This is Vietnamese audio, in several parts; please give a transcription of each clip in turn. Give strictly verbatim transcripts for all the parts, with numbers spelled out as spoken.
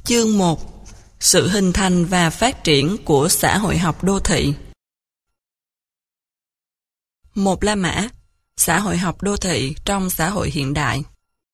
Chương một. Sự hình thành và phát triển của xã hội học đô thị. Một La Mã, xã hội học đô thị trong xã hội hiện đại.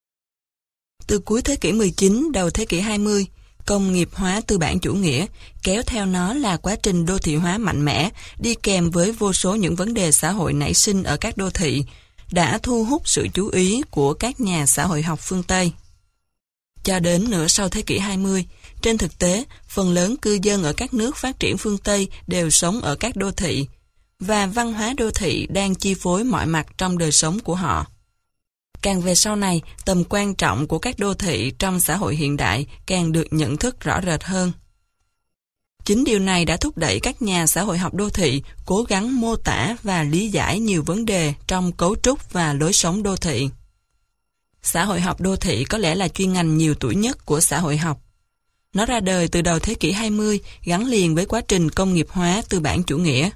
Từ cuối thế kỷ mười chín, đầu thế kỷ hai mươi, công nghiệp hóa tư bản chủ nghĩa kéo theo nó là quá trình đô thị hóa mạnh mẽ, đi kèm với vô số những vấn đề xã hội nảy sinh ở các đô thị, đã thu hút sự chú ý của các nhà xã hội học phương Tây. Cho đến nửa sau thế kỷ hai mươi, trên thực tế, phần lớn cư dân ở các nước phát triển phương Tây đều sống ở các đô thị, và văn hóa đô thị đang chi phối mọi mặt trong đời sống của họ. Càng về sau này, tầm quan trọng của các đô thị trong xã hội hiện đại càng được nhận thức rõ rệt hơn. Chính điều này đã thúc đẩy các nhà xã hội học đô thị cố gắng mô tả và lý giải nhiều vấn đề trong cấu trúc và lối sống đô thị. Xã hội học đô thị có lẽ là chuyên ngành nhiều tuổi nhất của xã hội học. Nó ra đời từ đầu thế kỷ hai mươi, gắn liền với quá trình công nghiệp hóa tư bản chủ nghĩa.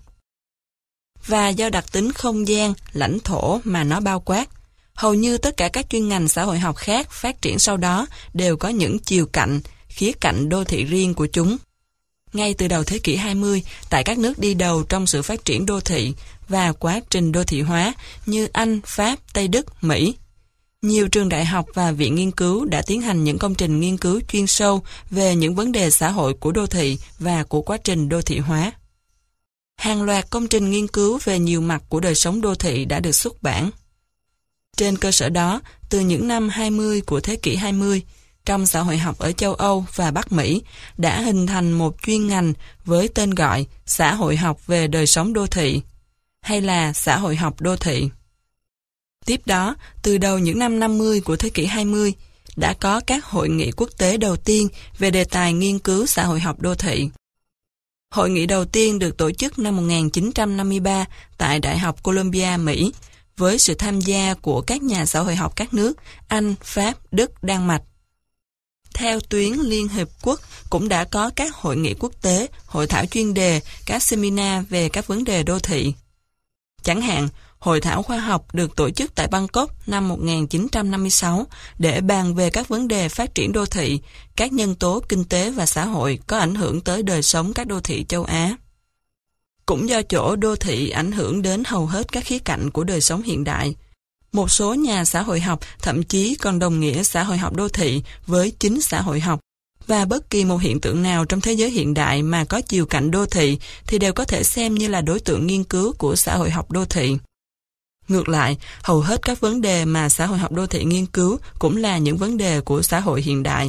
Và do đặc tính không gian, lãnh thổ mà nó bao quát, hầu như tất cả các chuyên ngành xã hội học khác phát triển sau đó đều có những chiều cạnh, khía cạnh đô thị riêng của chúng. Ngay từ đầu thế kỷ hai mươi, tại các nước đi đầu trong sự phát triển đô thị và quá trình đô thị hóa như Anh, Pháp, Tây Đức, Mỹ, nhiều trường đại học và viện nghiên cứu đã tiến hành những công trình nghiên cứu chuyên sâu về những vấn đề xã hội của đô thị và của quá trình đô thị hóa. Hàng loạt công trình nghiên cứu về nhiều mặt của đời sống đô thị đã được xuất bản. Trên cơ sở đó, từ những năm hai mươi của thế kỷ hai mươi, trong xã hội học ở châu Âu và Bắc Mỹ đã hình thành một chuyên ngành với tên gọi xã hội học về đời sống đô thị, hay là xã hội học đô thị. Tiếp đó, từ đầu những năm năm mươi của thế kỷ hai mươi, đã có các hội nghị quốc tế đầu tiên về đề tài nghiên cứu xã hội học đô thị. Hội nghị đầu tiên được tổ chức năm một nghìn chín trăm năm mươi ba tại Đại học Columbia, Mỹ, với sự tham gia của các nhà xã hội học các nước Anh, Pháp, Đức, Đan Mạch. Theo tuyến Liên Hiệp Quốc cũng đã có các hội nghị quốc tế, hội thảo chuyên đề, các seminar về các vấn đề đô thị. Chẳng hạn, Hội thảo khoa học được tổ chức tại Bangkok năm một nghìn chín trăm năm mươi sáu để bàn về các vấn đề phát triển đô thị, các nhân tố kinh tế và xã hội có ảnh hưởng tới đời sống các đô thị châu Á. Cũng do chỗ đô thị ảnh hưởng đến hầu hết các khía cạnh của đời sống hiện đại, một số nhà xã hội học thậm chí còn đồng nghĩa xã hội học đô thị với chính xã hội học, và bất kỳ một hiện tượng nào trong thế giới hiện đại mà có chiều cạnh đô thị thì đều có thể xem như là đối tượng nghiên cứu của xã hội học đô thị. Ngược lại, hầu hết các vấn đề mà xã hội học đô thị nghiên cứu cũng là những vấn đề của xã hội hiện đại.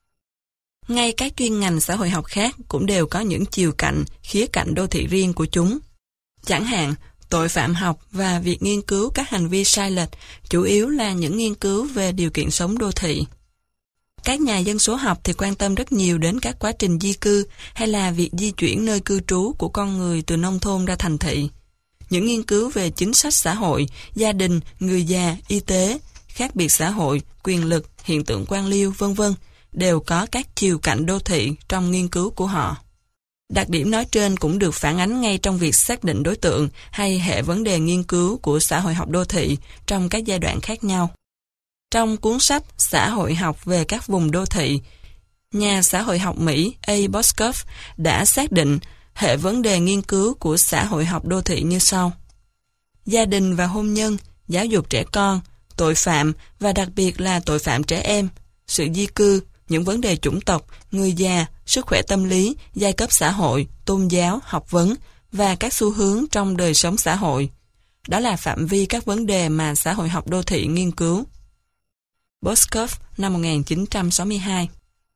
Ngay các chuyên ngành xã hội học khác cũng đều có những chiều cạnh, khía cạnh đô thị riêng của chúng. Chẳng hạn, tội phạm học và việc nghiên cứu các hành vi sai lệch chủ yếu là những nghiên cứu về điều kiện sống đô thị. Các nhà dân số học thì quan tâm rất nhiều đến các quá trình di cư hay là việc di chuyển nơi cư trú của con người từ nông thôn ra thành thị. Những nghiên cứu về chính sách xã hội, gia đình, người già, y tế, khác biệt xã hội, quyền lực, hiện tượng quan liêu, vân vân đều có các chiều cạnh đô thị trong nghiên cứu của họ. Đặc điểm nói trên cũng được phản ánh ngay trong việc xác định đối tượng hay hệ vấn đề nghiên cứu của xã hội học đô thị trong các giai đoạn khác nhau. Trong cuốn sách Xã hội học về các vùng đô thị, nhà xã hội học Mỹ A. Boscoff đã xác định hệ vấn đề nghiên cứu của xã hội học đô thị như sau: gia đình và hôn nhân, giáo dục trẻ con, tội phạm và đặc biệt là tội phạm trẻ em, sự di cư, những vấn đề chủng tộc, người già, sức khỏe tâm lý, giai cấp xã hội, tôn giáo, học vấn và các xu hướng trong đời sống xã hội. Đó là phạm vi các vấn đề mà xã hội học đô thị nghiên cứu. Boscoff năm một nghìn chín trăm sáu mươi hai.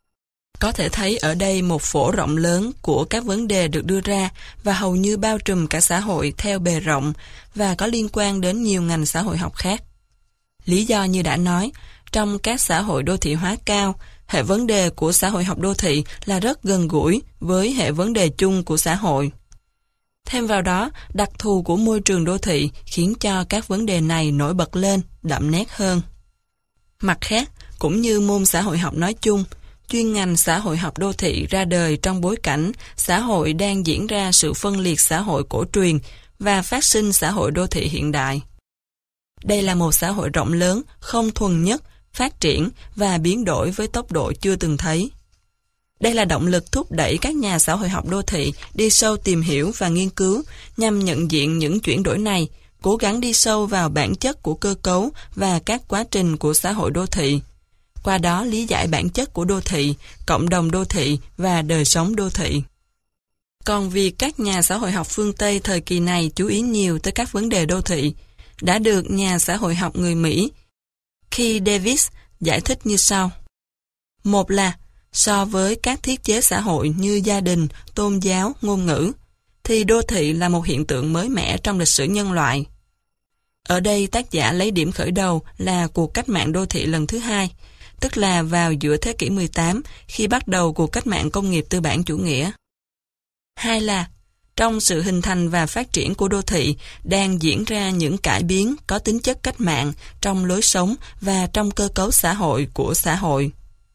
Có thể thấy ở đây một phổ rộng lớn của các vấn đề được đưa ra và hầu như bao trùm cả xã hội theo bề rộng và có liên quan đến nhiều ngành xã hội học khác. Lý do như đã nói, trong các xã hội đô thị hóa cao, hệ vấn đề của xã hội học đô thị là rất gần gũi với hệ vấn đề chung của xã hội. Thêm vào đó, đặc thù của môi trường đô thị khiến cho các vấn đề này nổi bật lên, đậm nét hơn. Mặt khác, cũng như môn xã hội học nói chung, chuyên ngành xã hội học đô thị ra đời trong bối cảnh xã hội đang diễn ra sự phân liệt xã hội cổ truyền và phát sinh xã hội đô thị hiện đại. Đây là một xã hội rộng lớn, không thuần nhất, phát triển và biến đổi với tốc độ chưa từng thấy. Đây là động lực thúc đẩy các nhà xã hội học đô thị đi sâu tìm hiểu và nghiên cứu nhằm nhận diện những chuyển đổi này, cố gắng đi sâu vào bản chất của cơ cấu và các quá trình của xã hội đô thị. Qua đó lý giải bản chất của đô thị, cộng đồng đô thị và đời sống đô thị. Còn việc các nhà xã hội học phương Tây thời kỳ này chú ý nhiều tới các vấn đề đô thị, đã được nhà xã hội học người Mỹ Keith Davis giải thích như sau. Một là, so với các thiết chế xã hội như gia đình, tôn giáo, ngôn ngữ, thì đô thị là một hiện tượng mới mẻ trong lịch sử nhân loại. Ở đây tác giả lấy điểm khởi đầu là cuộc cách mạng đô thị lần thứ hai, tức là vào giữa thế kỷ mười tám khi bắt đầu cuộc cách mạng công nghiệp tư bản chủ nghĩa. Hai là, trong sự hình thành và phát triển của đô thị đang diễn ra những cải biến có tính chất cách mạng trong lối sống và trong cơ cấu xã hội của xã hội.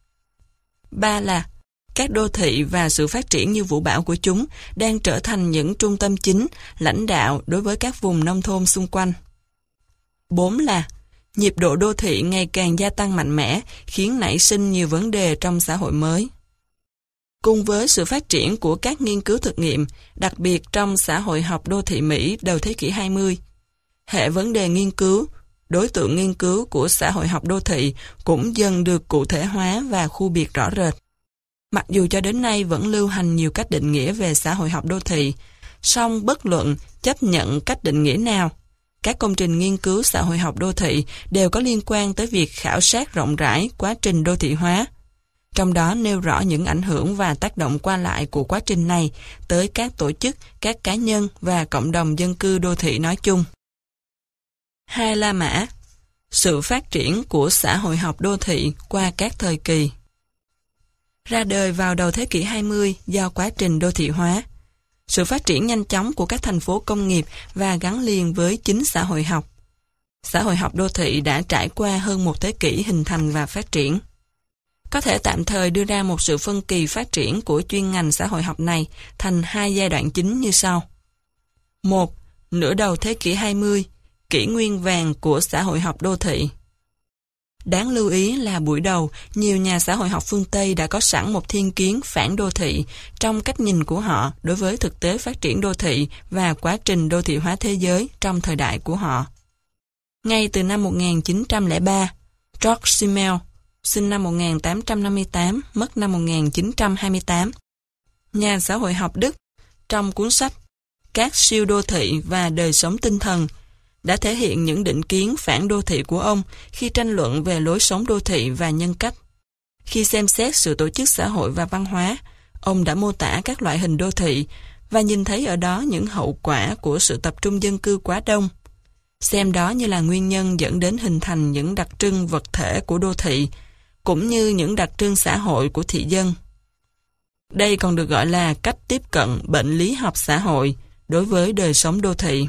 Ba là, các đô thị và sự phát triển như vũ bão của chúng đang trở thành những trung tâm chính, lãnh đạo đối với các vùng nông thôn xung quanh. Bốn là, nhịp độ đô thị ngày càng gia tăng mạnh mẽ, khiến nảy sinh nhiều vấn đề trong xã hội mới. Cùng với sự phát triển của các nghiên cứu thực nghiệm, đặc biệt trong xã hội học đô thị Mỹ đầu thế kỷ hai mươi, hệ vấn đề nghiên cứu, đối tượng nghiên cứu của xã hội học đô thị cũng dần được cụ thể hóa và khu biệt rõ rệt. Mặc dù cho đến nay vẫn lưu hành nhiều cách định nghĩa về xã hội học đô thị, song bất luận chấp nhận cách định nghĩa nào, các công trình nghiên cứu xã hội học đô thị đều có liên quan tới việc khảo sát rộng rãi quá trình đô thị hóa, trong đó nêu rõ những ảnh hưởng và tác động qua lại của quá trình này tới các tổ chức, các cá nhân và cộng đồng dân cư đô thị nói chung. Hai La Mã, sự phát triển của xã hội học đô thị qua các thời kỳ. Ra đời vào đầu thế kỷ hai mươi do quá trình đô thị hóa, sự phát triển nhanh chóng của các thành phố công nghiệp và gắn liền với chính xã hội học. Xã hội học đô thị đã trải qua hơn một thế kỷ hình thành và phát triển. Có thể tạm thời đưa ra một sự phân kỳ phát triển của chuyên ngành xã hội học này thành hai giai đoạn chính như sau. Một, nửa đầu thế kỷ hai mươi, kỷ nguyên vàng của xã hội học đô thị. Đáng lưu ý là buổi đầu, nhiều nhà xã hội học phương Tây đã có sẵn một thiên kiến phản đô thị trong cách nhìn của họ đối với thực tế phát triển đô thị và quá trình đô thị hóa thế giới trong thời đại của họ. Ngay từ năm một nghìn chín trăm lẻ ba, George Simmel, sinh năm một nghìn tám trăm năm mươi tám, mất năm một nghìn chín trăm hai mươi tám, nhà xã hội học Đức, trong cuốn sách Các siêu đô thị và đời sống tinh thần, đã thể hiện những định kiến phản đô thị của ông khi tranh luận về lối sống đô thị và nhân cách. Khi xem xét sự tổ chức xã hội và văn hóa, ông đã mô tả các loại hình đô thị và nhìn thấy ở đó những hậu quả của sự tập trung dân cư quá đông, xem đó như là nguyên nhân dẫn đến hình thành những đặc trưng vật thể của đô thị, cũng như những đặc trưng xã hội của thị dân. Đây còn được gọi là cách tiếp cận bệnh lý học xã hội đối với đời sống đô thị.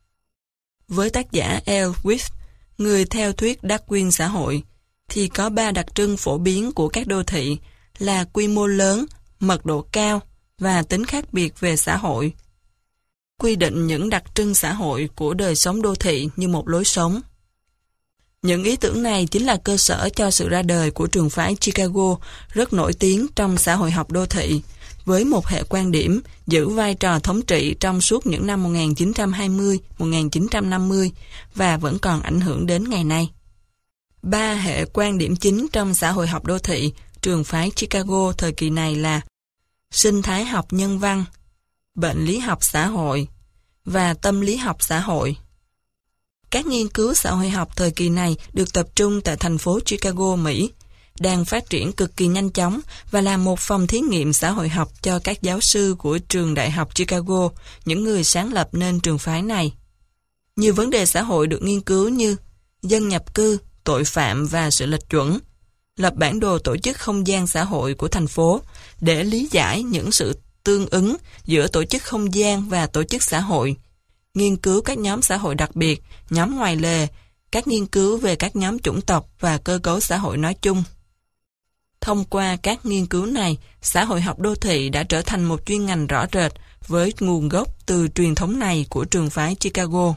Với tác giả L. Swift, người theo thuyết Darwin xã hội, thì có ba đặc trưng phổ biến của các đô thị là quy mô lớn, mật độ cao và tính khác biệt về xã hội. Quy định những đặc trưng xã hội của đời sống đô thị như một lối sống. Những ý tưởng này chính là cơ sở cho sự ra đời của trường phái Chicago rất nổi tiếng trong xã hội học đô thị, với một hệ quan điểm giữ vai trò thống trị trong suốt những năm một nghìn chín trăm hai mươi đến một nghìn chín trăm năm mươi và vẫn còn ảnh hưởng đến ngày nay. Ba hệ quan điểm chính trong xã hội học đô thị, trường phái Chicago thời kỳ này là sinh thái học nhân văn, bệnh lý học xã hội và tâm lý học xã hội. Các nghiên cứu xã hội học thời kỳ này được tập trung tại thành phố Chicago, Mỹ, đang phát triển cực kỳ nhanh chóng và là một phòng thí nghiệm xã hội học cho các giáo sư của trường đại học Chicago, những người sáng lập nên trường phái này. Nhiều vấn đề xã hội được nghiên cứu như dân nhập cư, tội phạm và sự lệch chuẩn, lập bản đồ tổ chức không gian xã hội của thành phố để lý giải những sự tương ứng giữa tổ chức không gian và tổ chức xã hội, nghiên cứu các nhóm xã hội đặc biệt, nhóm ngoài lề, các nghiên cứu về các nhóm chủng tộc và cơ cấu xã hội nói chung. Thông qua các nghiên cứu này, xã hội học đô thị đã trở thành một chuyên ngành rõ rệt với nguồn gốc từ truyền thống này của trường phái Chicago.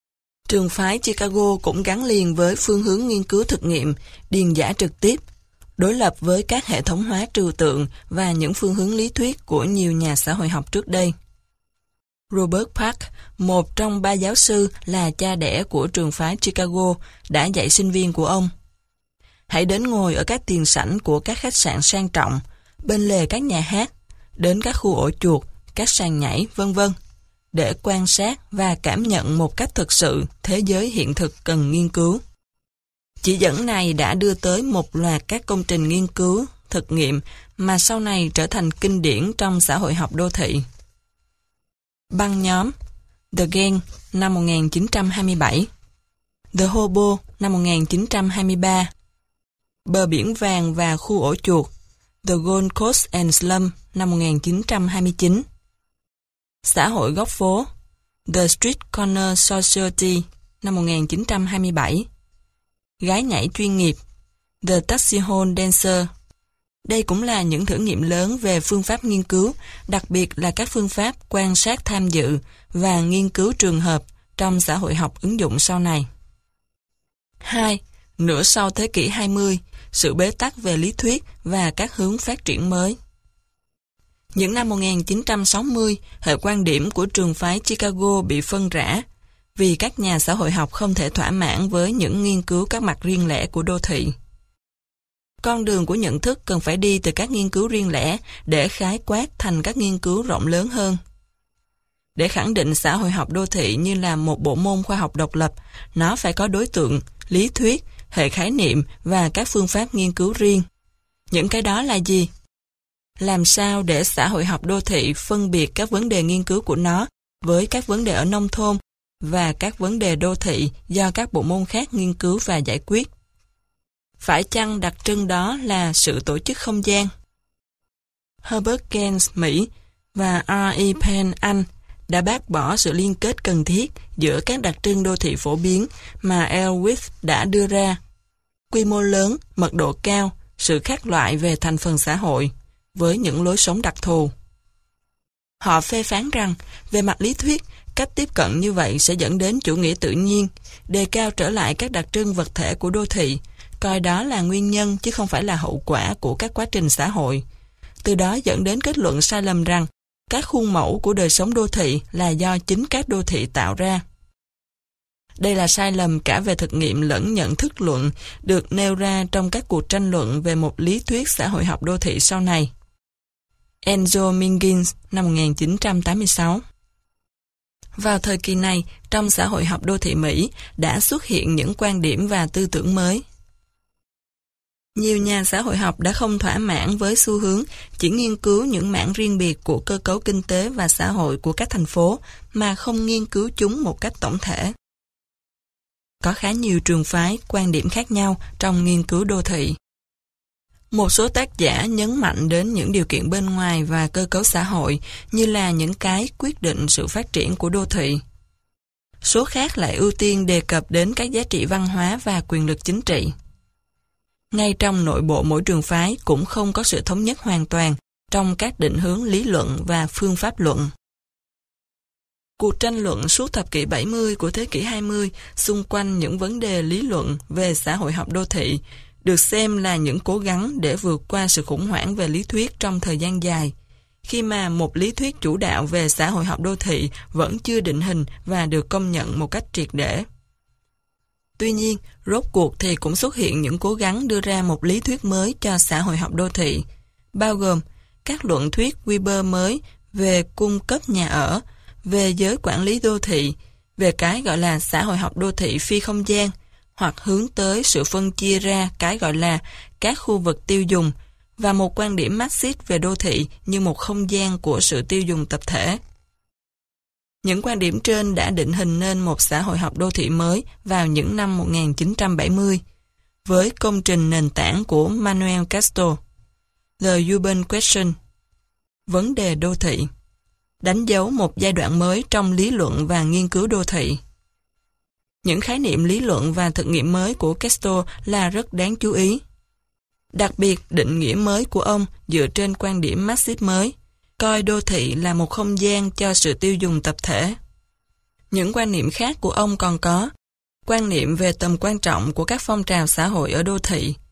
Trường phái Chicago cũng gắn liền với phương hướng nghiên cứu thực nghiệm, điền dã trực tiếp, đối lập với các hệ thống hóa trừu tượng và những phương hướng lý thuyết của nhiều nhà xã hội học trước đây. Robert Park, một trong ba giáo sư là cha đẻ của trường phái Chicago, đã dạy sinh viên của ông: hãy đến ngồi ở các tiền sảnh của các khách sạn sang trọng, bên lề các nhà hát, đến các khu ổ chuột, các sàn nhảy, vân vân, để quan sát và cảm nhận một cách thực sự thế giới hiện thực cần nghiên cứu. Chỉ dẫn này đã đưa tới một loạt các công trình nghiên cứu, thực nghiệm mà sau này trở thành kinh điển trong xã hội học đô thị. Băng nhóm The Gang năm một nghìn chín trăm hai mươi bảy, The Hobo năm một nghìn chín trăm hai mươi ba, Bờ biển vàng và khu ổ chuột The Gold Coast and Slum năm một nghìn chín trăm hai mươi chín, Xã hội góc phố The Street Corner Society năm một nghìn chín trăm hai mươi bảy, Gái nhảy chuyên nghiệp The Taxi Hall Dancer. Đây cũng là những thử nghiệm lớn về phương pháp nghiên cứu, đặc biệt là các phương pháp quan sát tham dự và nghiên cứu trường hợp trong xã hội học ứng dụng sau này. hai. Nửa sau thế kỷ hai mươi, sự bế tắc về lý thuyết và các hướng phát triển mới. Những năm một nghìn chín trăm sáu mươi, hệ quan điểm của trường phái Chicago bị phân rã vì các nhà xã hội học không thể thỏa mãn với những nghiên cứu các mặt riêng lẻ của đô thị. Con đường của nhận thức cần phải đi từ các nghiên cứu riêng lẻ để khái quát thành các nghiên cứu rộng lớn hơn. Để khẳng định xã hội học đô thị như là một bộ môn khoa học độc lập, nó phải có đối tượng, lý thuyết, hệ khái niệm và các phương pháp nghiên cứu riêng. Những cái đó là gì? Làm sao để xã hội học đô thị phân biệt các vấn đề nghiên cứu của nó với các vấn đề ở nông thôn và các vấn đề đô thị do các bộ môn khác nghiên cứu và giải quyết? Phải chăng đặc trưng đó là sự tổ chức không gian? Herbert Gaines Mỹ và R E Penn Anh đã bác bỏ sự liên kết cần thiết giữa các đặc trưng đô thị phổ biến mà Elwith đã đưa ra: quy mô lớn, mật độ cao, sự khác loại về thành phần xã hội, với những lối sống đặc thù. Họ phê phán rằng, về mặt lý thuyết, cách tiếp cận như vậy sẽ dẫn đến chủ nghĩa tự nhiên, đề cao trở lại các đặc trưng vật thể của đô thị, coi đó là nguyên nhân chứ không phải là hậu quả của các quá trình xã hội. Từ đó dẫn đến kết luận sai lầm rằng các khuôn mẫu của đời sống đô thị là do chính các đô thị tạo ra. Đây là sai lầm cả về thực nghiệm lẫn nhận thức luận được nêu ra trong các cuộc tranh luận về một lý thuyết xã hội học đô thị sau này. Enzo Minguins năm một nghìn chín trăm tám mươi sáu. Vào thời kỳ này, trong xã hội học đô thị Mỹ đã xuất hiện những quan điểm và tư tưởng mới. Nhiều nhà xã hội học đã không thỏa mãn với xu hướng chỉ nghiên cứu những mảng riêng biệt của cơ cấu kinh tế và xã hội của các thành phố mà không nghiên cứu chúng một cách tổng thể. Có khá nhiều trường phái, quan điểm khác nhau trong nghiên cứu đô thị. Một số tác giả nhấn mạnh đến những điều kiện bên ngoài và cơ cấu xã hội như là những cái quyết định sự phát triển của đô thị. Số khác lại ưu tiên đề cập đến các giá trị văn hóa và quyền lực chính trị. Ngay trong nội bộ mỗi trường phái cũng không có sự thống nhất hoàn toàn trong các định hướng lý luận và phương pháp luận. Cuộc tranh luận suốt thập kỷ bảy mươi của thế kỷ hai mươi xung quanh những vấn đề lý luận về xã hội học đô thị được xem là những cố gắng để vượt qua sự khủng hoảng về lý thuyết trong thời gian dài, khi mà một lý thuyết chủ đạo về xã hội học đô thị vẫn chưa định hình và được công nhận một cách triệt để. Tuy nhiên, rốt cuộc thì cũng xuất hiện những cố gắng đưa ra một lý thuyết mới cho xã hội học đô thị, bao gồm các luận thuyết Weber mới về cung cấp nhà ở, về giới quản lý đô thị, về cái gọi là xã hội học đô thị phi không gian, hoặc hướng tới sự phân chia ra cái gọi là các khu vực tiêu dùng, và một quan điểm Marxist về đô thị như một không gian của sự tiêu dùng tập thể. Những quan điểm trên đã định hình nên một xã hội học đô thị mới vào những năm một nghìn chín trăm bảy mươi, với công trình nền tảng của Manuel Castro, The Urban Question, vấn đề đô thị, đánh dấu một giai đoạn mới trong lý luận và nghiên cứu đô thị. Những khái niệm lý luận và thực nghiệm mới của Castro là rất đáng chú ý. Đặc biệt, định nghĩa mới của ông dựa trên quan điểm Marxist mới, coi đô thị là một không gian cho sự tiêu dùng tập thể. Những quan niệm khác của ông còn có quan niệm về tầm quan trọng của các phong trào xã hội ở đô thị,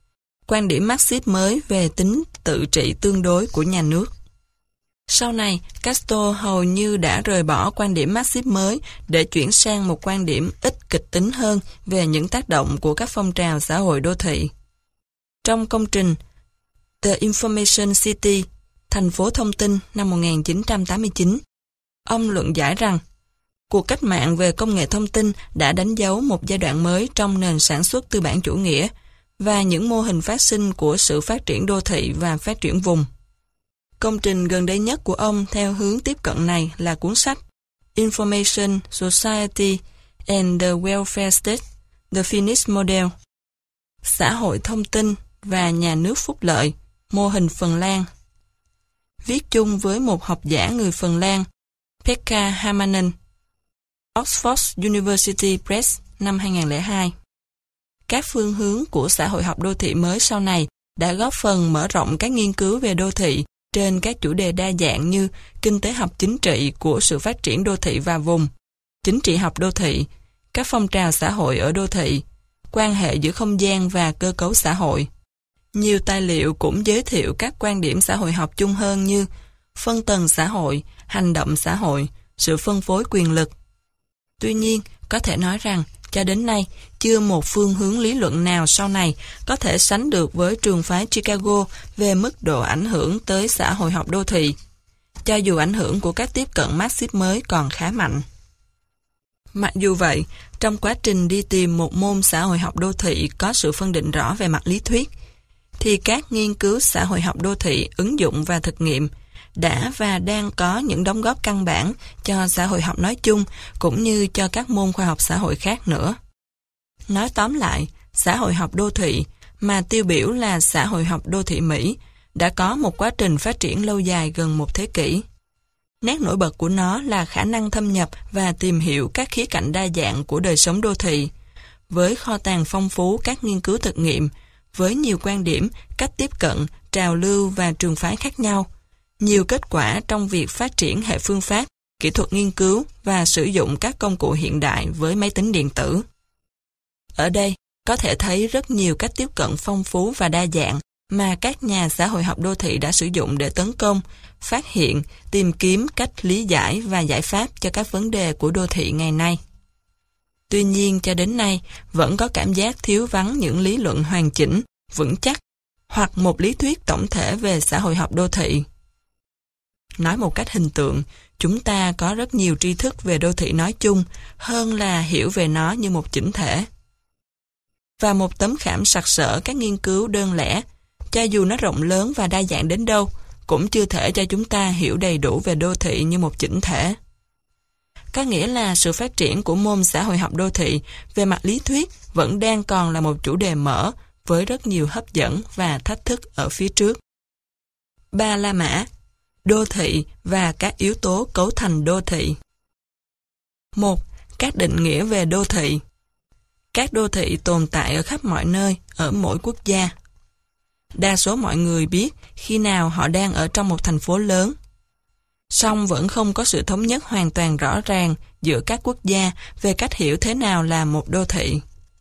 quan điểm Marxist mới về tính tự trị tương đối của nhà nước. Sau này, Castro hầu như đã rời bỏ quan điểm Marxist mới để chuyển sang một quan điểm ít kịch tính hơn về những tác động của các phong trào xã hội đô thị. Trong công trình The Information City, thành phố thông tin năm một nghìn chín trăm tám mươi chín, ông luận giải rằng cuộc cách mạng về công nghệ thông tin đã đánh dấu một giai đoạn mới trong nền sản xuất tư bản chủ nghĩa và những mô hình phát sinh của sự phát triển đô thị và phát triển vùng. Công trình gần đây nhất của ông theo hướng tiếp cận này là cuốn sách Information Society and the Welfare State, The Finnish Model, xã hội thông tin và nhà nước phúc lợi, mô hình Phần Lan. Viết chung với một học giả người Phần Lan, Pekka Hamanen, Oxford University Press năm hai nghìn lẻ hai. Các phương hướng của xã hội học đô thị mới sau này đã góp phần mở rộng các nghiên cứu về đô thị trên các chủ đề đa dạng như kinh tế học chính trị của sự phát triển đô thị và vùng, chính trị học đô thị, các phong trào xã hội ở đô thị, quan hệ giữa không gian và cơ cấu xã hội. Nhiều tài liệu cũng giới thiệu các quan điểm xã hội học chung hơn như phân tầng xã hội, hành động xã hội, sự phân phối quyền lực. Tuy nhiên, có thể nói rằng, cho đến nay, chưa một phương hướng lý luận nào sau này có thể sánh được với trường phái Chicago về mức độ ảnh hưởng tới xã hội học đô thị, cho dù ảnh hưởng của các tiếp cận Marxist mới còn khá mạnh. Mặc dù vậy, trong quá trình đi tìm một môn xã hội học đô thị có sự phân định rõ về mặt lý thuyết, thì các nghiên cứu xã hội học đô thị ứng dụng và thực nghiệm đã và đang có những đóng góp căn bản cho xã hội học nói chung cũng như cho các môn khoa học xã hội khác nữa. Nói tóm lại, xã hội học đô thị, mà tiêu biểu là xã hội học đô thị Mỹ, đã có một quá trình phát triển lâu dài gần một thế kỷ. Nét nổi bật của nó là khả năng thâm nhập và tìm hiểu các khía cạnh đa dạng của đời sống đô thị, với kho tàng phong phú các nghiên cứu thực nghiệm, với nhiều quan điểm, cách tiếp cận, trào lưu và trường phái khác nhau, nhiều kết quả trong việc phát triển hệ phương pháp, kỹ thuật nghiên cứu và sử dụng các công cụ hiện đại với máy tính điện tử. Ở đây, có thể thấy rất nhiều cách tiếp cận phong phú và đa dạng mà các nhà xã hội học đô thị đã sử dụng để tấn công, phát hiện, tìm kiếm cách lý giải và giải pháp cho các vấn đề của đô thị ngày nay. Tuy nhiên, cho đến nay, vẫn có cảm giác thiếu vắng những lý luận hoàn chỉnh, vững chắc, hoặc một lý thuyết tổng thể về xã hội học đô thị. Nói một cách hình tượng, chúng ta có rất nhiều tri thức về đô thị nói chung hơn là hiểu về nó như một chỉnh thể. Và một tấm khảm sặc sỡ các nghiên cứu đơn lẻ, cho dù nó rộng lớn và đa dạng đến đâu, cũng chưa thể cho chúng ta hiểu đầy đủ về đô thị như một chỉnh thể. Có nghĩa là sự phát triển của môn xã hội học đô thị về mặt lý thuyết vẫn đang còn là một chủ đề mở với rất nhiều hấp dẫn và thách thức ở phía trước. Ba La Mã, đô thị và các yếu tố cấu thành đô thị. một. Các định nghĩa về đô thị. Các đô thị tồn tại ở khắp mọi nơi, ở mỗi quốc gia. Đa số mọi người biết khi nào họ đang ở trong một thành phố lớn. Song vẫn không có sự thống nhất hoàn toàn rõ ràng giữa các quốc gia về cách hiểu thế nào là một đô thị.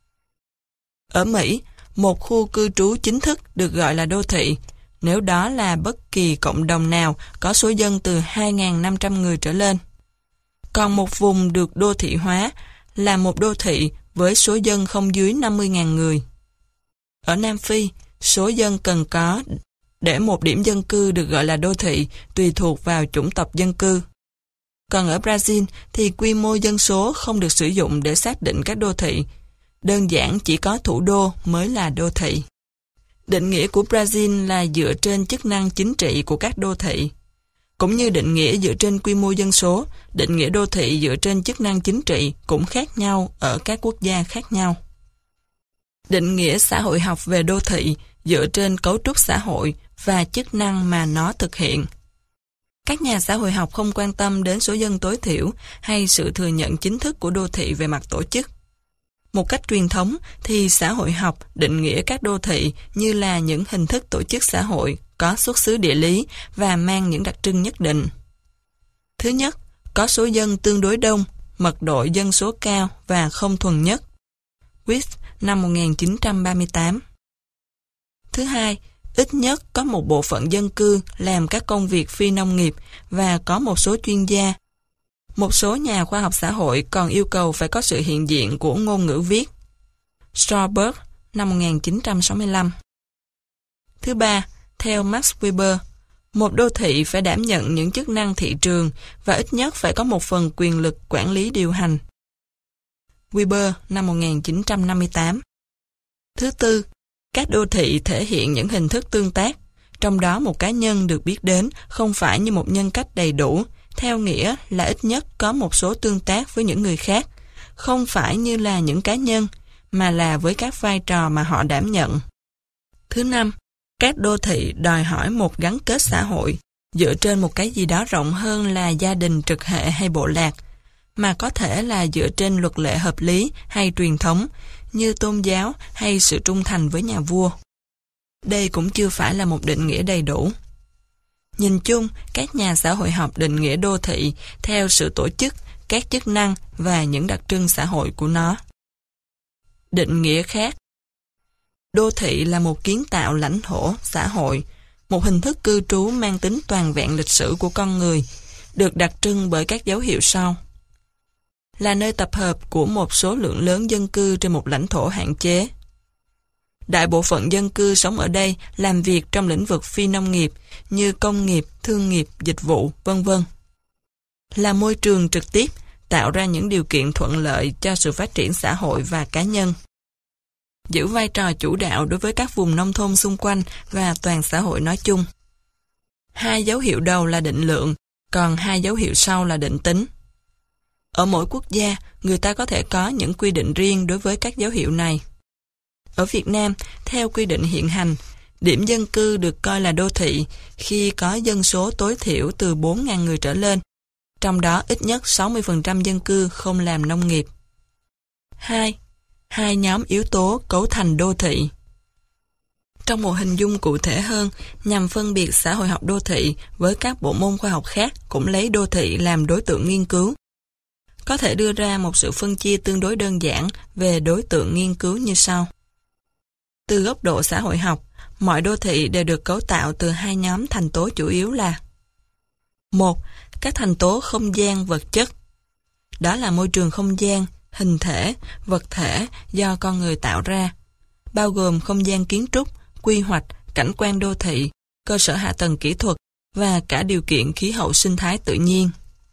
Ở Mỹ, một khu cư trú chính thức được gọi là đô thị nếu đó là bất kỳ cộng đồng nào có số dân từ hai nghìn năm trăm người trở lên. Còn một vùng được đô thị hóa là một đô thị với số dân không dưới năm mươi nghìn người. Ở Nam Phi, số dân cần có để một điểm dân cư được gọi là đô thị tùy thuộc vào chủng tộc dân cư. Còn ở Brazil thì quy mô dân số không được sử dụng để xác định các đô thị. Đơn giản chỉ có thủ đô mới là đô thị. Định nghĩa của Brazil là dựa trên chức năng chính trị của các đô thị. Cũng như định nghĩa dựa trên quy mô dân số, định nghĩa đô thị dựa trên chức năng chính trị cũng khác nhau ở các quốc gia khác nhau. Định nghĩa xã hội học về đô thị dựa trên cấu trúc xã hội và chức năng mà nó thực hiện. Các nhà xã hội học không quan tâm đến số dân tối thiểu hay sự thừa nhận chính thức của đô thị về mặt tổ chức. Một cách truyền thống thì xã hội học định nghĩa các đô thị như là những hình thức tổ chức xã hội có xuất xứ địa lý và mang những đặc trưng nhất định. Thứ nhất, có số dân tương đối đông, mật độ dân số cao và không thuần nhất. Wyeth năm một nghìn chín trăm ba mươi tám. Thứ hai, ít nhất có một bộ phận dân cư làm các công việc phi nông nghiệp và có một số chuyên gia. Một số nhà khoa học xã hội còn yêu cầu phải có sự hiện diện của ngôn ngữ viết. Strasbourg, năm một nghìn chín trăm sáu mươi lăm. Thứ ba, theo Max Weber, một đô thị phải đảm nhận những chức năng thị trường và ít nhất phải có một phần quyền lực quản lý điều hành. Weber, năm một nghìn chín trăm năm mươi tám. Thứ tư, các đô thị thể hiện những hình thức tương tác, trong đó một cá nhân được biết đến không phải như một nhân cách đầy đủ, theo nghĩa là ít nhất có một số tương tác với những người khác, không phải như là những cá nhân, mà là với các vai trò mà họ đảm nhận. Thứ năm, các đô thị đòi hỏi một gắn kết xã hội, dựa trên một cái gì đó rộng hơn là gia đình trực hệ hay bộ lạc, mà có thể là dựa trên luật lệ hợp lý hay truyền thống, như tôn giáo hay sự trung thành với nhà vua. Đây cũng chưa phải là một định nghĩa đầy đủ. Nhìn chung, các nhà xã hội học định nghĩa đô thị theo sự tổ chức, các chức năng và những đặc trưng xã hội của nó. Định nghĩa khác. Đô thị là một kiến tạo lãnh thổ, xã hội, một hình thức cư trú mang tính toàn vẹn lịch sử của con người, được đặc trưng bởi các dấu hiệu sau. Là nơi tập hợp của một số lượng lớn dân cư trên một lãnh thổ hạn chế. Đại bộ phận dân cư sống ở đây làm việc trong lĩnh vực phi nông nghiệp như công nghiệp, thương nghiệp, dịch vụ, vân vân. Là môi trường trực tiếp, tạo ra những điều kiện thuận lợi cho sự phát triển xã hội và cá nhân. Giữ vai trò chủ đạo đối với các vùng nông thôn xung quanh và toàn xã hội nói chung. Hai dấu hiệu đầu là định lượng, còn hai dấu hiệu sau là định tính. Ở mỗi quốc gia, người ta có thể có những quy định riêng đối với các dấu hiệu này. Ở Việt Nam, theo quy định hiện hành, điểm dân cư được coi là đô thị khi có dân số tối thiểu từ bốn nghìn người trở lên, trong đó ít nhất sáu mươi phần trăm dân cư không làm nông nghiệp. hai. Hai nhóm yếu tố cấu thành đô thị. Trong một hình dung cụ thể hơn, nhằm phân biệt xã hội học đô thị với các bộ môn khoa học khác cũng lấy đô thị làm đối tượng nghiên cứu. Có thể đưa ra một sự phân chia tương đối đơn giản về đối tượng nghiên cứu như sau. Từ góc độ xã hội học, mọi đô thị đều được cấu tạo từ hai nhóm thành tố chủ yếu là: một. Các thành tố không gian vật chất. Đó là môi trường không gian, hình thể, vật thể do con người tạo ra, bao gồm không gian kiến trúc, quy hoạch, cảnh quan đô thị, cơ sở hạ tầng kỹ thuật và cả điều kiện khí hậu sinh thái tự nhiên.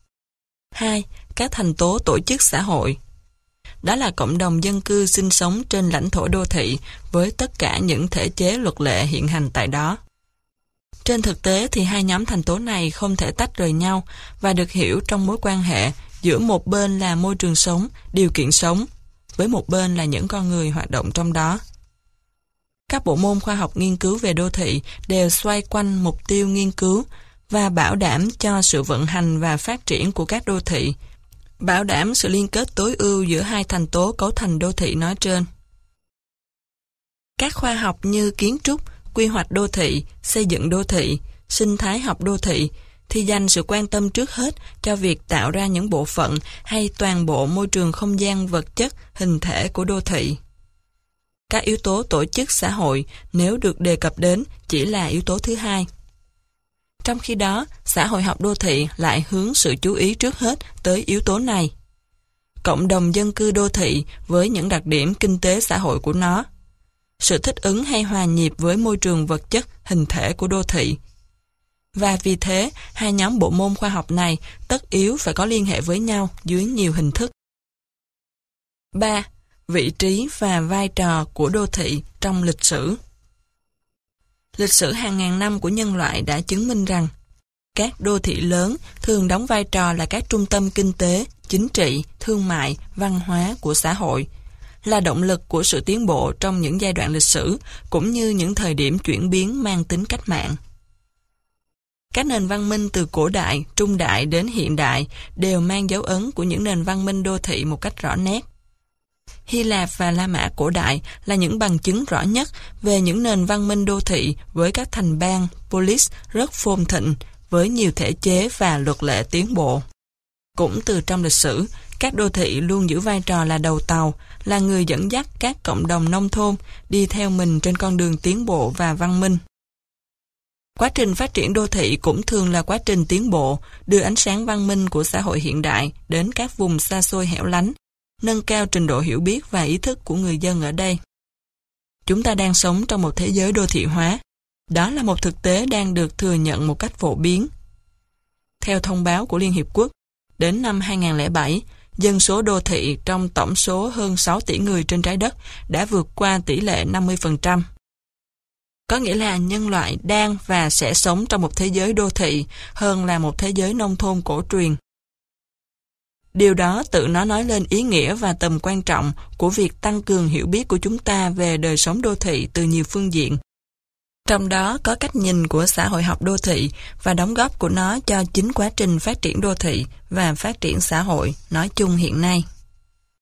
hai. Các thành tố tổ chức xã hội. Đó là cộng đồng dân cư sinh sống trên lãnh thổ đô thị với tất cả những thể chế luật lệ hiện hành tại đó. Trên thực tế thì hai nhóm thành tố này không thể tách rời nhau và được hiểu trong mối quan hệ giữa một bên là môi trường sống, điều kiện sống, với một bên là những con người hoạt động trong đó. Các bộ môn khoa học nghiên cứu về đô thị đều xoay quanh mục tiêu nghiên cứu và bảo đảm cho sự vận hành và phát triển của các đô thị, bảo đảm sự liên kết tối ưu giữa hai thành tố cấu thành đô thị nói trên. Các khoa học như kiến trúc, quy hoạch đô thị, xây dựng đô thị, sinh thái học đô thị thì dành sự quan tâm trước hết cho việc tạo ra những bộ phận hay toàn bộ môi trường không gian vật chất, hình thể của đô thị. Các yếu tố tổ chức xã hội nếu được đề cập đến chỉ là yếu tố thứ hai. Trong khi đó, xã hội học đô thị lại hướng sự chú ý trước hết tới yếu tố này. Cộng đồng dân cư đô thị với những đặc điểm kinh tế xã hội của nó, sự thích ứng hay hòa nhịp với môi trường vật chất, hình thể của đô thị. Và vì thế, hai nhóm bộ môn khoa học này tất yếu phải có liên hệ với nhau dưới nhiều hình thức. ba. Vị trí và vai trò của đô thị trong lịch sử. Lịch sử hàng ngàn năm của nhân loại đã chứng minh rằng các đô thị lớn thường đóng vai trò là các trung tâm kinh tế, chính trị, thương mại, văn hóa của xã hội, là động lực của sự tiến bộ trong những giai đoạn lịch sử cũng như những thời điểm chuyển biến mang tính cách mạng. Các nền văn minh từ cổ đại, trung đại đến hiện đại đều mang dấu ấn của những nền văn minh đô thị một cách rõ nét. Hy Lạp và La Mã cổ đại là những bằng chứng rõ nhất về những nền văn minh đô thị với các thành bang, polis rất phồn thịnh, với nhiều thể chế và luật lệ tiến bộ. Cũng từ trong lịch sử, các đô thị luôn giữ vai trò là đầu tàu, là người dẫn dắt các cộng đồng nông thôn đi theo mình trên con đường tiến bộ và văn minh. Quá trình phát triển đô thị cũng thường là quá trình tiến bộ, đưa ánh sáng văn minh của xã hội hiện đại đến các vùng xa xôi hẻo lánh, nâng cao trình độ hiểu biết và ý thức của người dân ở đây. Chúng ta đang sống trong một thế giới đô thị hóa. Đó là một thực tế đang được thừa nhận một cách phổ biến. Theo thông báo của Liên Hiệp Quốc, đến năm hai không không bảy, dân số đô thị trong tổng số hơn sáu tỷ người trên trái đất đã vượt qua tỷ lệ năm mươi phần trăm. Có nghĩa là nhân loại đang và sẽ sống trong một thế giới đô thị hơn là một thế giới nông thôn cổ truyền. Điều đó tự nó nói lên ý nghĩa và tầm quan trọng của việc tăng cường hiểu biết của chúng ta về đời sống đô thị từ nhiều phương diện. Trong đó có cách nhìn của xã hội học đô thị và đóng góp của nó cho chính quá trình phát triển đô thị và phát triển xã hội nói chung hiện nay.